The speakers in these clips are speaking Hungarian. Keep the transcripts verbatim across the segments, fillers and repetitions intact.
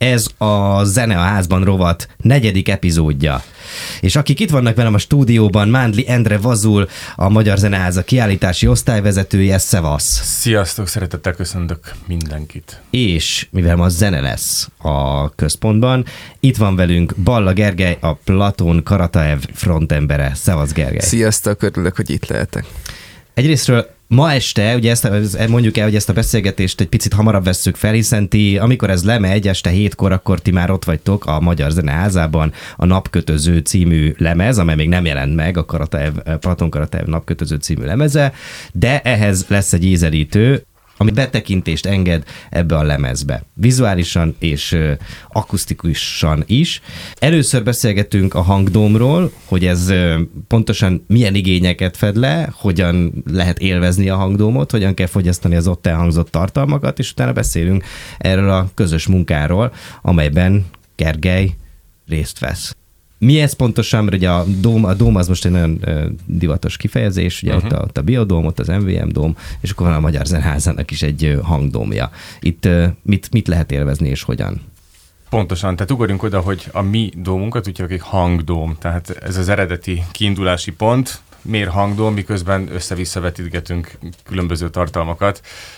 Ez a Zene a házban rovat negyedik epizódja. És akik itt vannak velem a stúdióban, Mándli Endre Vazul, a Magyar Zeneháza kiállítási osztályvezetője, szevasz! Sziasztok, szeretettel köszöntök mindenkit! És mivel ma zene lesz a központban, itt van velünk Balla Gergely, a Platon Karataev frontembere. Szevasz, Gergely! Sziasztok, örülök, hogy itt lehetek. Egyrésztről ma este, ugye ezt, mondjuk el, hogy ezt a beszélgetést egy picit hamarabb vesszük fel, hiszen ti, amikor ez lemegy este hétkor, akkor ti már ott vagytok a Magyar Zeneházában, a Napkötöző című lemez, amely még nem jelent meg, a Karataev, Platon Karataev Napkötöző című lemeze, de ehhez lesz egy ízelítő, ami betekintést enged ebbe a lemezbe. Vizuálisan és uh, akusztikusan is. Először beszélgetünk a hangdómról, hogy ez uh, pontosan milyen igényeket fed le, hogyan lehet élvezni a hangdómot, hogyan kell fogyasztani az ott elhangzott tartalmakat, és utána beszélünk erről a közös munkáról, amelyben Gergely részt vesz. Mi ez pontosan, mert ugye a dóm, a dóm az most egy nagyon uh, divatos kifejezés, ugye uh-huh. ott, a, ott a Biodóm, ott az em vé em dóm, és akkor van a Magyar Zeneházának is egy uh, hangdómja. Itt uh, mit, mit lehet élvezni és hogyan? Pontosan, tehát ugorjunk oda, hogy a mi dómunkat úgy hívjuk, hangdóm, tehát ez az eredeti kiindulási pont, miért hangdóm, miközben össze-vissza vetítgetünk különböző tartalmakat,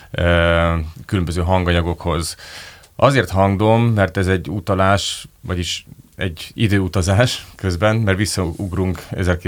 uh, különböző hanganyagokhoz. Azért hangdóm, mert ez egy utalás, vagyis egy időutazás közben, mert visszaugrunk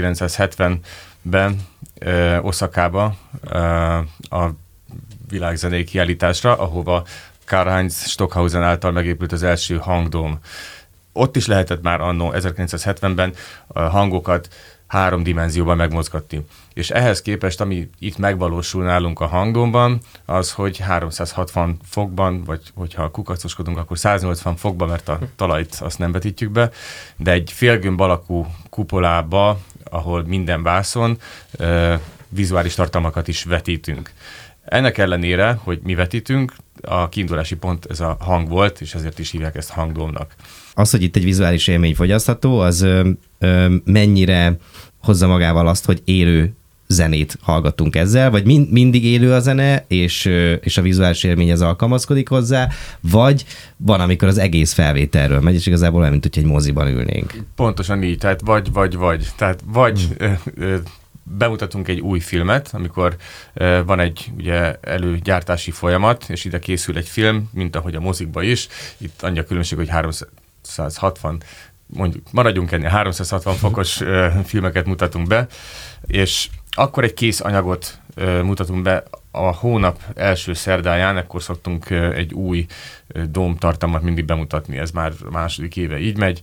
ezerkilencszázhetvenben eh, Oszakába eh, a világzenei kiállításra, ahova Karl-Heinz Stockhausen által megépült az első hangdóm. Ott is lehetett már annó ezerkilencszázhetvenben a hangokat három dimenzióban megmozgatni. És ehhez képest, ami itt megvalósul nálunk a hangdómban, az, hogy háromszázhatvan fokban, vagy hogyha kukacoskodunk, akkor száznyolcvan fokban, mert a talajt azt nem vetítjük be, de egy félgömb alakú kupolába, ahol minden vászon, e, vizuális tartalmakat is vetítünk. Ennek ellenére, hogy mi vetítünk, a kiindulási pont ez a hang volt, és ezért is hívják ezt hangdómnak. Az, hogy itt egy vizuális élmény fogyasztható, az ö, ö, mennyire hozza magával azt, hogy élő zenét hallgatunk ezzel, vagy mind, mindig élő a zene, és, ö, és a vizuális élmény ez alkalmazkodik hozzá, vagy van, amikor az egész felvételről megy, és igazából olyan, mint hogy egy moziban ülnénk. Pontosan így, tehát vagy, vagy, vagy. Tehát vagy hmm. ö, ö, bemutatunk egy új filmet, amikor uh, van egy ugye, előgyártási folyamat, és ide készül egy film, mint ahogy a mozikba is. Itt annyi a különbség, hogy háromszázhatvan, mondjuk maradjunk ennél, háromszázhatvan fokos uh, filmeket mutatunk be, és akkor egy kész anyagot uh, mutatunk be a hónap első szerdáján, akkor szoktunk uh, egy új uh, dómtartalmat mindig bemutatni, ez már második éve így megy,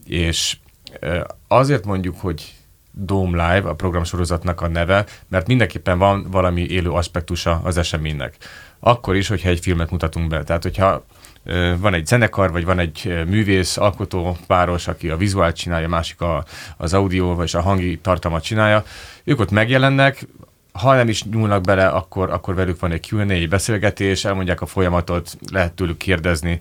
és uh, azért mondjuk, hogy Dome Live, a programsorozatnak a neve, mert mindenképpen van valami élő aspektusa az eseménynek. Akkor is, hogyha egy filmet mutatunk be. Tehát, hogyha ö, van egy zenekar, vagy van egy művész, alkotó páros, aki a vizuált csinálja, másik a, az audio, vagy a hangi tartalmat csinálja, ők ott megjelennek, ha nem is nyúlnak bele, akkor, akkor velük van egy kú és á, egy beszélgetés, elmondják a folyamatot, lehet tőlük kérdezni.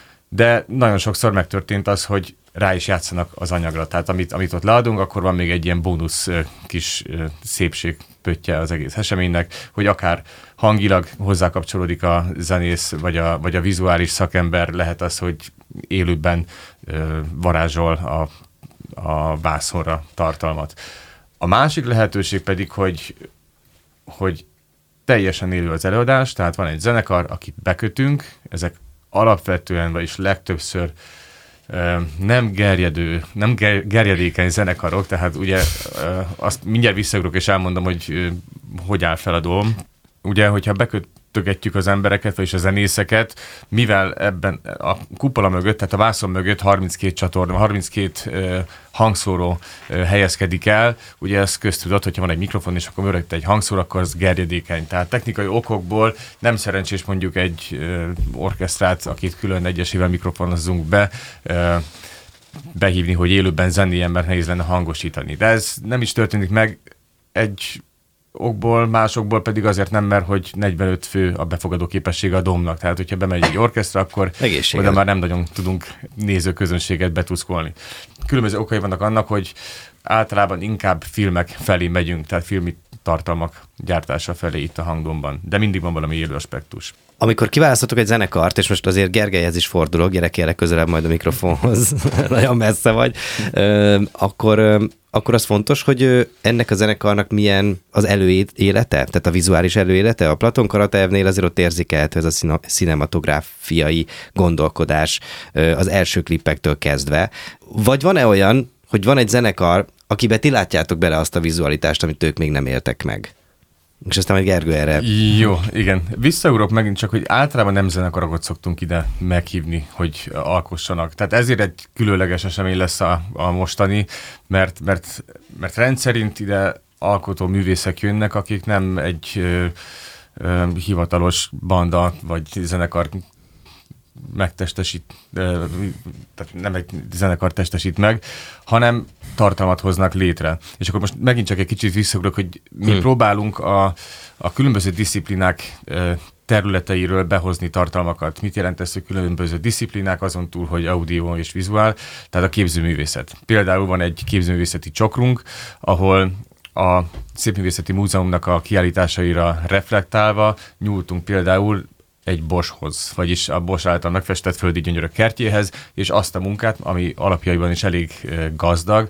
De nagyon sokszor megtörtént az, hogy rá is játszanak az anyagra. Tehát amit, amit ott leadunk, akkor van még egy ilyen bónusz kis szépségpöttye az egész eseménynek, hogy akár hangilag hozzákapcsolódik a zenész, vagy a, vagy a vizuális szakember, lehet az, hogy élőben varázsol a, a vászonra tartalmat. A másik lehetőség pedig, hogy, hogy teljesen élő az előadás, tehát van egy zenekar, akit bekötünk, ezek alapvetően, vagyis legtöbbször nem gerjedő, nem gerjedékeny zenekarok, tehát ugye azt mindjárt visszaugrok és elmondom, hogy hogy áll fel a dolog. Ugye, hogyha bekötögetjük az embereket, vagyis a zenészeket, mivel ebben a kupola mögött, tehát a vászon mögött harminckét csatorna, harminckét hangszóró helyezkedik el, ugye ez köztudott, hogyha van egy mikrofon, és akkor mögött egy hangszóró, akkor az gerjedékeny. Tehát technikai okokból nem szerencsés mondjuk egy orkesztrát, akit külön egyesével mikrofonozzunk be, behívni, hogy élőben zenéljen, mert nehéz lenne hangosítani. De ez nem is történik meg egy okból, másokból pedig azért nem, mert hogy negyvenöt fő a befogadó képessége a domnak. Tehát, hogyha bemegy egy orkesztra, akkor oda már nem nagyon tudunk nézőközönséget betuszkolni. Különböző okai vannak annak, hogy általában inkább filmek felé megyünk, tehát filmi tartalmak gyártása felé itt a Hangdomban. De mindig van valami élő aspektus. Amikor kiválasztottok egy zenekart, és most azért Gergelyhez is fordulok, gyere kérlek közelebb majd a mikrofonhoz, nagyon messze vagy, akkor, akkor az fontos, hogy ennek a zenekarnak milyen az előélete, tehát a vizuális előélete. A Platon Karatayevnél azért ott érzékelhető ez a cinematográfiai gondolkodás az első klippektől kezdve. Vagy van-e olyan, hogy van egy zenekar, akiben ti látjátok bele azt a vizualitást, amit ők még nem éltek meg? És aztán majd Gergő erre. Jó, igen. Visszaugrok megint csak, hogy általában nem zenekarokat szoktunk ide meghívni, hogy alkossanak. Tehát ezért egy különleges esemény lesz a, a mostani, mert, mert, mert rendszerint ide alkotó művészek jönnek, akik nem egy ö, ö, hivatalos banda vagy zenekar megtestesít, tehát nem egy zenekar testesít meg, hanem tartalmat hoznak létre. És akkor most megint csak egy kicsit visszaugrok, hogy mi hmm. próbálunk a, a különböző disziplinák területeiről behozni tartalmakat. Mit jelent ez, hogy különböző disziplinák, azon túl, hogy audio és vizuál, tehát a képzőművészet. Például van egy képzőművészeti csokrunk, ahol a Szépművészeti Múzeumnak a kiállításaira reflektálva nyúltunk például egy Boschhoz, vagyis a Bosch által megfestett földi gyönyörök kertjéhez, és azt a munkát, ami alapjaiban is elég gazdag,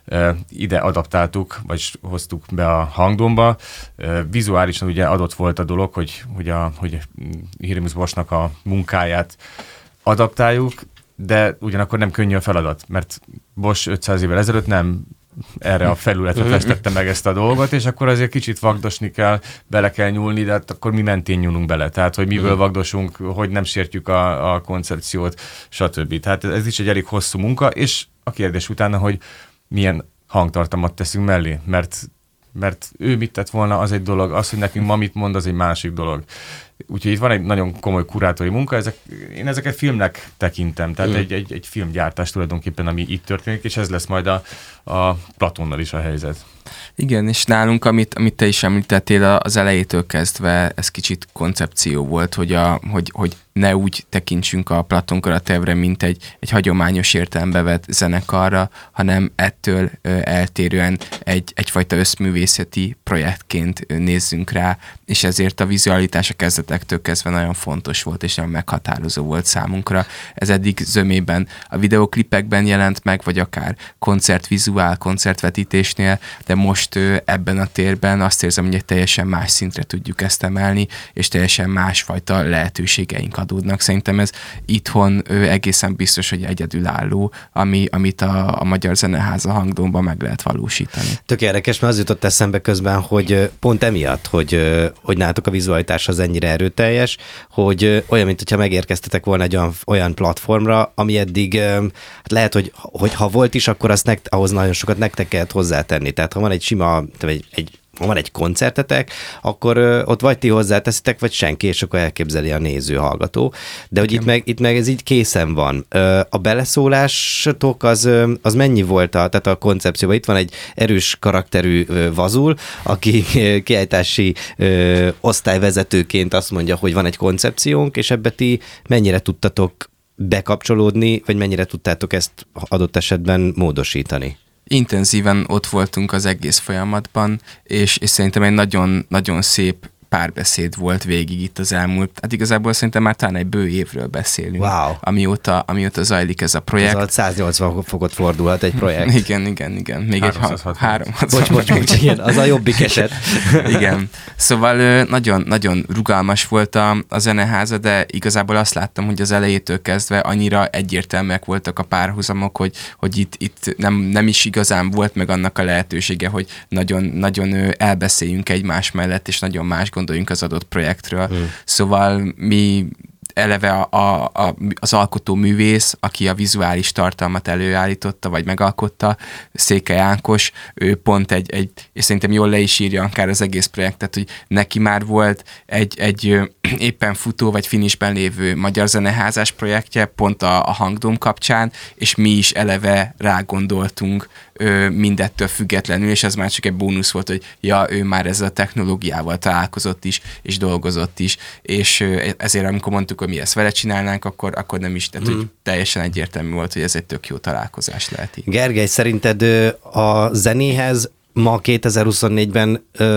ide adaptáltuk, vagyis hoztuk be a Hangdomba. Vizuálisan ugye adott volt a dolog, hogy, hogy a hogy Hieronymus Boschnak a munkáját adaptáljuk, de ugyanakkor nem könnyű a feladat, mert Bosch ötszáz évvel ezelőtt nem erre a felületre festette meg ezt a dolgot, és akkor azért kicsit vagdosni kell, bele kell nyúlni, de hát akkor mi mentén nyúlunk bele. Tehát, hogy miből vagdosunk, hogy nem sértjük a, a koncepciót, stb. Tehát ez is egy elég hosszú munka, és a kérdés utána, hogy milyen hangtartalmat teszünk mellé, mert mert ő mit tett volna, az egy dolog, az, hogy nekünk ma mit mond, az egy másik dolog. Úgyhogy itt van egy nagyon komoly kurátori munka, ezek, én ezeket filmnek tekintem, tehát mm. egy, egy, egy filmgyártás tulajdonképpen, ami itt történik, és ez lesz majd a, a Platonnal is a helyzet. Igen, és nálunk, amit, amit te is említettél, az elejétől kezdve ez kicsit koncepció volt, hogy, a, hogy, hogy ne úgy tekintsünk a Platon Karatayevre, mint egy, egy hagyományos értelembe vett zenekarra, hanem ettől ö, eltérően egy, egyfajta összművészeti projektként ö, nézzünk rá, és ezért a vizualitás a kezdetektől kezdve nagyon fontos volt, és nagyon meghatározó volt számunkra. Ez eddig zömében a videoklipekben jelent meg, vagy akár koncertvizuál, koncertvetítésnél, de most ö, ebben a térben azt érzem, hogy egy teljesen más szintre tudjuk ezt emelni, és teljesen másfajta lehetőségeink adódnak. Szerintem ez itthon ő, egészen biztos, hogy egyedülálló, ami, amit a, a Magyar Zeneháza Hangdomban meg lehet valósítani. Tök érdekes, mert az jutott eszembe közben, hogy pont emiatt, hogy, hogy nálatok a vizualitás az ennyire erőteljes, hogy olyan, mint hogyha megérkeztetek volna egy olyan, olyan platformra, ami eddig lehet, hogy, hogy ha volt is, akkor azt nekt, ahhoz nagyon sokat nektek kellett hozzátenni. Tehát ha van egy sima, egy, egy ha van egy koncertetek, akkor ö, ott vagy ti hozzáteszitek, vagy senki, és akkor elképzeli a néző, hallgató. De hogy itt meg, itt meg ez így készen van. Ö, a beleszólásotok az, ö, az mennyi volt a, tehát a koncepcióban? Itt van egy erős karakterű ö, Vazul, aki ö, kiállítási ö, osztályvezetőként azt mondja, hogy van egy koncepciónk, és ebbe ti mennyire tudtatok bekapcsolódni, vagy mennyire tudtátok ezt adott esetben módosítani? Intenzíven ott voltunk az egész folyamatban, és, és szerintem egy nagyon, nagyon szép párbeszéd volt végig itt az elmúlt, hát igazából szerintem már talán egy bő évről beszélünk, wow. amióta, amióta zajlik ez a projekt. Ez száznyolcvan fokot fordulhat egy projekt. Igen, igen, igen. Még háromszázhatvan. egy három. Bocs, bocs, bocs, igen, az a jobbik eset. Igen. Szóval nagyon, nagyon rugalmas volt a, a zeneháza, de igazából azt láttam, hogy az elejétől kezdve annyira egyértelműek voltak a párhuzamok, hogy, hogy itt, itt nem, nem is igazán volt meg annak a lehetősége, hogy nagyon, nagyon elbeszéljünk egymás mellett, és nagyon más gondoljunk az adott projektről. Hmm. Szóval mi eleve a, a, a, az alkotó művész, aki a vizuális tartalmat előállította, vagy megalkotta, Székely Ákos, ő pont egy, egy, és szerintem jól le is írja akár az egész projektet, hogy neki már volt egy, egy éppen futó, vagy finishben lévő Magyar Zeneházás projektje, pont a, a Hangdom kapcsán, és mi is eleve rágondoltunk ö, mindettől függetlenül, és ez már csak egy bónusz volt, hogy ja, ő már ezzel a technológiával találkozott is, és dolgozott is, és ö, ezért amikor mondtuk, hogy mi ezt vele csinálnánk, akkor, akkor nem is, tehát, hmm. hogy teljesen egyértelmű volt, hogy ez egy tök jó találkozás lehet így. Gergely, szerinted a zenéhez ma kétezer-huszonnégyben ö,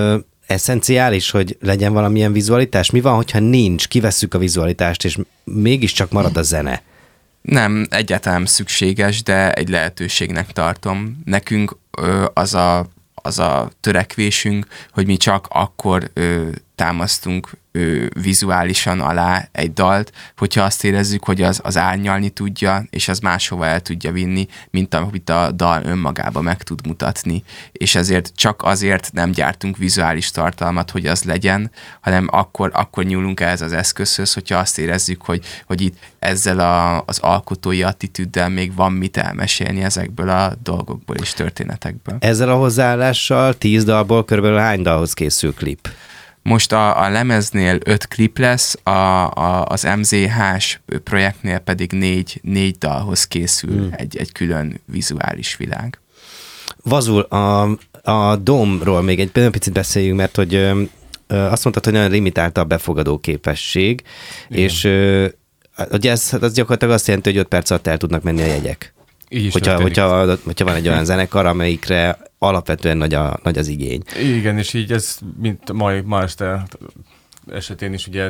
eszenciális, hogy legyen valamilyen vizualitás? Mi van, hogyha nincs, kivesszük a vizualitást, és mégiscsak marad a zene? Nem, egyáltalán szükséges, de egy lehetőségnek tartom. Nekünk ö, az, a, az a törekvésünk, hogy mi csak akkor ö, támasztunk ö, vizuálisan alá egy dalt, hogyha azt érezzük, hogy az, az árnyalni tudja, és az máshova el tudja vinni, mint amit a dal önmagába meg tud mutatni. És ezért csak azért nem gyártunk vizuális tartalmat, hogy az legyen, hanem akkor, akkor nyúlunk ehhez az eszközhöz, hogyha azt érezzük, hogy, hogy itt ezzel a, az alkotói attitűddel még van mit elmesélni ezekből a dolgokból és történetekből. Ezzel a hozzáállással tíz dalból körülbelül hány dalhoz készül klip? Most a, a lemeznél öt klip lesz, a, a, az em zé há-s projektnél pedig négy, négy dalhoz készül hmm. egy, egy külön vizuális világ. Vazul, a, a Dome-ról még egy picit beszéljünk, mert hogy ö, azt mondtad, hogy nagyon limitált a befogadó képesség, igen. És ö, ugye ez, az gyakorlatilag azt jelenti, hogy öt perc alatt el tudnak menni a jegyek. Így hogyha, hogyha, hogyha van egy olyan zenekar, amelyikre alapvetően nagy, a, nagy az igény. Igen, és így ez, mint ma, ma este esetén is ugye,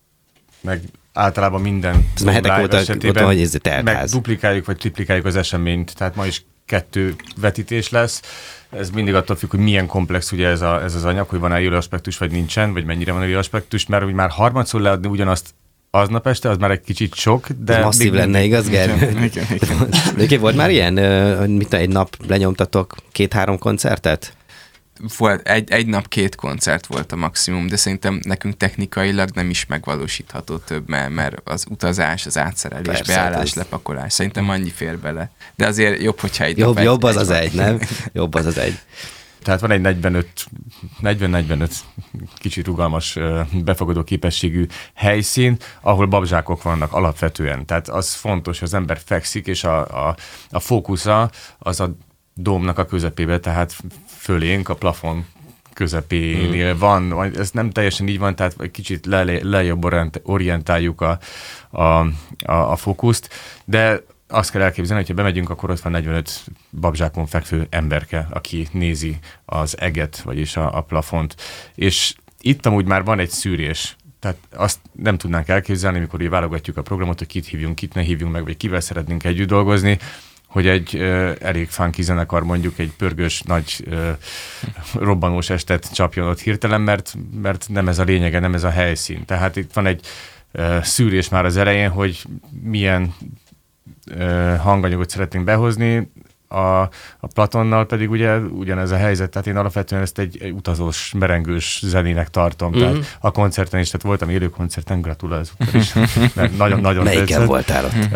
meg általában minden ez hetek óta, esetében hogy ez meg duplikáljuk vagy triplikáljuk az eseményt, tehát ma is kettő vetítés lesz. Ez mindig attól függ, hogy milyen komplex ugye ez, a, ez az anyag, hogy van-e élő aspektus, vagy nincsen, vagy mennyire van élő aspektus, mert úgy már harmadszor leadni ugyanazt aznap este, az már egy kicsit sok, de... Ez masszív lenne, igaz, Gergő? De volt már ilyen, mit egy nap lenyomtatok két-három koncertet? Volt, egy, egy nap két koncert volt a maximum, de szerintem nekünk technikailag nem is megvalósítható több, mert, mert az utazás, az átszerelés, persze, beállás, ez... lepakolás, szerintem annyi fér bele. De azért jobb, hogyha egy jobb, nap jobb egy, az egy az egy, nem? Jobb az az egy. Tehát van egy negyven-negyvenöt kicsit rugalmas befogadó képességű helyszín, ahol babzsákok vannak alapvetően. Tehát az fontos, az ember fekszik, és a, a, a fókusza az a dómnak a közepébe, tehát fölénk a plafon közepénél hmm. van. Ez nem teljesen így van, tehát egy kicsit le, lejjebb orientáljuk a, a, a, a fókuszt, de azt kell elképzelni, hogyha bemegyünk, akkor ott van negyvenöt babzsákon fekvő emberke, aki nézi az eget, vagyis a, a plafont. És itt amúgy már van egy szűrés. Tehát azt nem tudnánk elképzelni, amikor így válogatjuk a programot, hogy kit hívjunk, kit ne hívjunk meg, vagy kivel szeretnénk együtt dolgozni, hogy egy uh, elég funky zenekar mondjuk egy pörgős, nagy uh, robbanós estet csapjon ott hirtelen, mert, mert nem ez a lényege, nem ez a helyszín. Tehát itt van egy uh, szűrés már az elején, hogy milyen hanganyagot szeretnénk behozni, a, a Platonnal pedig ugye ugyanez a helyzet, tehát én alapvetően ezt egy, egy utazós, merengős zenének tartom, mm-hmm. tehát a koncerten is, tehát voltam élő koncerten, gratulálok is, mert nagyon-nagyon melyiken voltál ott?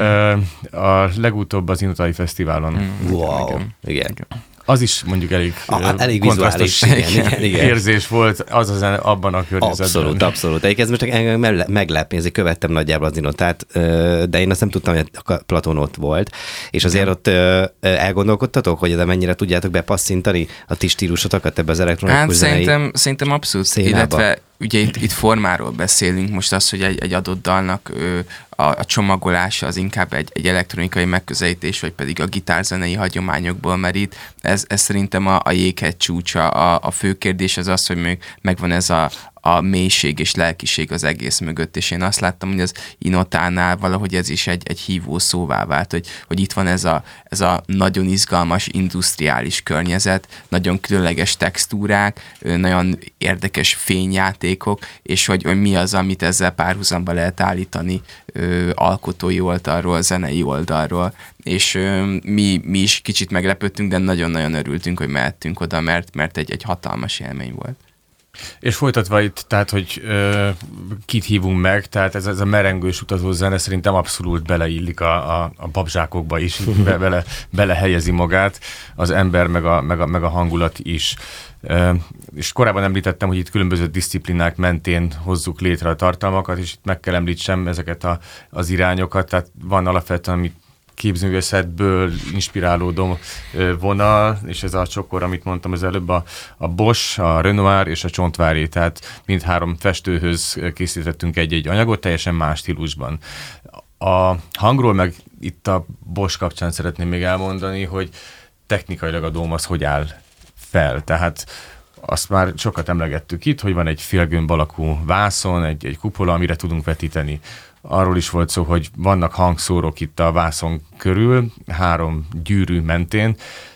A legutóbb az Inotai Fesztiválon. Mm. Wow, igen. igen. Az is mondjuk elég, a, elég vizuális igen, igen, igen. érzés volt az az abban a környezetben. Abszolút, abszolút. Egyébként most engem meglepni, ezért követtem nagyjából az Inotát, de én azt nem tudtam, hogy a Platon ott volt, és azért ott elgondolkodtatok, hogy de mennyire tudjátok bepasszintani a ti stílusotokat ebbe az elektronikus hát, zenei szerintem, szerintem abszolút, szénába. Illetve ugye itt, itt formáról beszélünk, most az, hogy egy, egy adott dalnak ö, a, a csomagolása az inkább egy, egy elektronikai megközelítés, vagy pedig a gitárzenei hagyományokból merít. Ez, ez szerintem a, a jéghegy csúcsa. A, a fő kérdés az az, hogy még megvan ez a, a mélység és lelkiség az egész mögött, és én azt láttam, hogy az Inotánál valahogy ez is egy, egy hívó szóvá vált, hogy, hogy itt van ez a, ez a nagyon izgalmas, industriális környezet, nagyon különleges textúrák, nagyon érdekes fényjátékok, és hogy, hogy mi az, amit ezzel párhuzamba lehet állítani ö, alkotói oldalról, zenei oldalról, és ö, mi, mi is kicsit meglepődtünk, de nagyon-nagyon örültünk, hogy mehettünk oda, mert, mert egy, egy hatalmas élmény volt. És folytatva itt, tehát, hogy ö, kit hívunk meg, tehát ez, ez a merengős utazó zene szerintem abszolút beleillik a, a, a babzsákokba is, be, bele, belehelyezi magát az ember, meg a, meg a, meg a hangulat is. Ö, és korábban említettem, hogy itt különböző disziplinák mentén hozzuk létre a tartalmakat, és itt meg kell említsem ezeket a, az irányokat, tehát van alapvetően, amit képzőművészetből inspirálódó vonal, és ez a csokor, amit mondtam az előbb, a, a Bosch, a Renoir és a Csontvári, tehát mindhárom festőhöz készítettünk egy-egy anyagot, teljesen más stílusban. A hangról meg itt a Bosch kapcsán szeretném még elmondani, hogy technikailag a Dóm az hogy áll fel, tehát azt már sokat emlegettük itt, hogy van egy félgömb alakú vászon, egy, egy kupola, amire tudunk vetíteni. Arról is volt szó, hogy vannak hangszórók itt a vászon körül, három gyűrű mentén,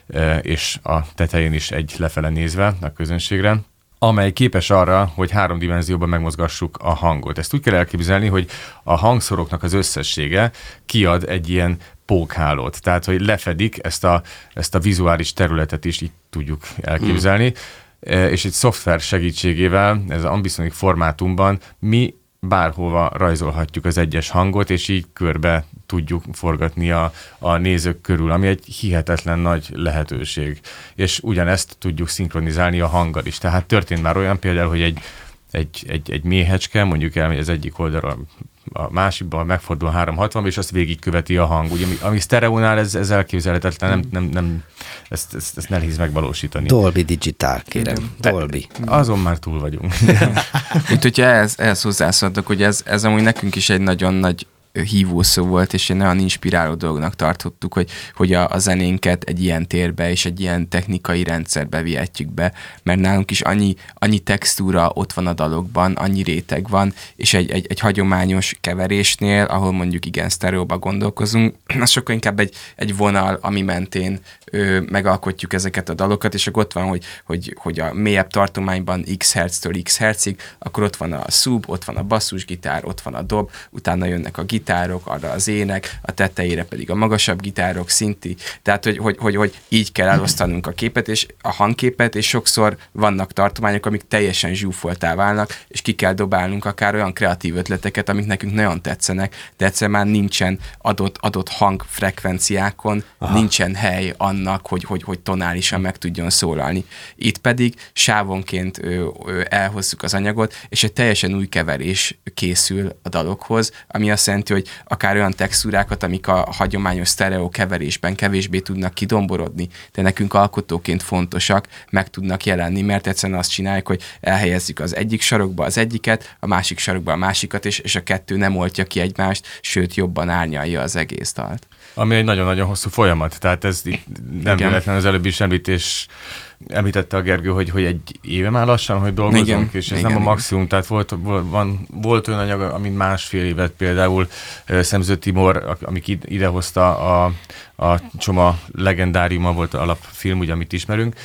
és a tetején is egy lefele nézve a közönségre, amely képes arra, hogy három dimenzióban megmozgassuk a hangot. Ezt úgy kell elképzelni, hogy a hangszóroknak az összessége kiad egy ilyen pókhálót. Tehát, hogy lefedik ezt a, ezt a vizuális területet is, így tudjuk elképzelni. Mm. És egy szoftver segítségével, ez az Ambisonic formátumban mi bárhova rajzolhatjuk az egyes hangot, és így körbe tudjuk forgatni a, a nézők körül, ami egy hihetetlen nagy lehetőség. És ugyanezt tudjuk szinkronizálni a hanggal is. Tehát történt már olyan például, hogy egy, egy, egy, egy méhecske, mondjuk elmegy az egyik oldalra, a másikban megfordul háromszázhatvanba, és azt végigköveti a hang. Ugye, ami sztereónál ez, ez elképzelhetetlen, nem, nem, nem, ezt, ezt, ezt nehéz megvalósítani. Dolby Digital, kérem. De, Dolby. Azon már túl vagyunk. Itt, hogyha ehhez, ehhez hozzászóltok, hogy ez, ez amúgy nekünk is egy nagyon nagy hívószó volt, és egy nagyon inspiráló dolognak tartottuk, hogy, hogy a, a zenénket egy ilyen térbe és egy ilyen technikai rendszerbe vihetjük be, mert nálunk is annyi, annyi textúra ott van a dalokban, annyi réteg van, és egy, egy, egy hagyományos keverésnél, ahol mondjuk igen sztereóba gondolkozunk, az sokkal inkább egy, egy vonal, ami mentén ö, megalkotjuk ezeket a dalokat, és akkor ott van, hogy, hogy, hogy a mélyebb tartományban x hertztől x hertzig, akkor ott van a szub, ott van a basszusgitár, ott van a dob, utána jönnek a gitár, gitárok, arra az ének, a tetejére pedig a magasabb gitárok, szinti. Tehát, hogy, hogy, hogy, hogy így kell elosztanunk a képet, és a hangképet, és sokszor vannak tartományok, amik teljesen zsúfoltá válnak, és ki kell dobálnunk akár olyan kreatív ötleteket, amik nekünk nagyon tetszenek, de egyszer már nincsen adott, adott hangfrekvenciákon, aha, nincsen hely annak, hogy, hogy, hogy tonálisan meg tudjon szólalni. Itt pedig sávonként ö, ö, elhozzuk az anyagot, és egy teljesen új keverés készül a dalokhoz, ami azt jelenti, hogy akár olyan textúrákat, amik a hagyományos sztereó keverésben kevésbé tudnak kidomborodni, de nekünk alkotóként fontosak, meg tudnak jelenni, mert egyszerűen azt csináljuk, hogy elhelyezzük az egyik sarokba az egyiket, a másik sarokba a másikat, és, és a kettő nem oltja ki egymást, sőt jobban árnyalja az egész dalt. Ami egy nagyon-nagyon hosszú folyamat, tehát ez nem véletlen az előbbi is említés, említette a Gergő, hogy, hogy egy éve már lassan, hogy dolgozunk, igen, és ez igen, nem a maximum, igen. Tehát volt, van, volt olyan anyag, amin másfél évet például Szemző Timor, amik idehozta a, a Csoma legendáriuma volt alapfilm, ugye, amit ismerünk.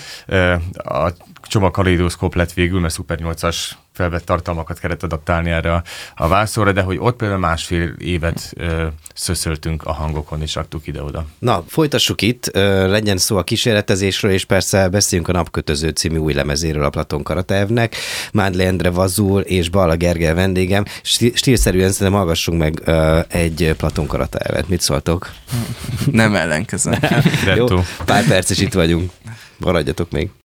A Csoma kaleidoszkóp lett végül, mert Super nyolcas felvett tartalmakat kellett adaptálni erre a, a vászorra, de hogy ott például másfél évet ö, szöszöltünk a hangokon, és raktuk ide-oda. Na, folytassuk itt, ö, legyen szó a kísérletezésről, és persze beszéljünk a Napkötöző című új lemezéről a Platon Karatevnek. Mádli Endre Vazul és Balla Gergely vendégem. Stílszerűen szerintem hallgassunk meg ö, egy Platon Karatevet. Mit szóltok? Nem ellenkezem. Jó, pár perc is itt vagyunk. Maradjatok még.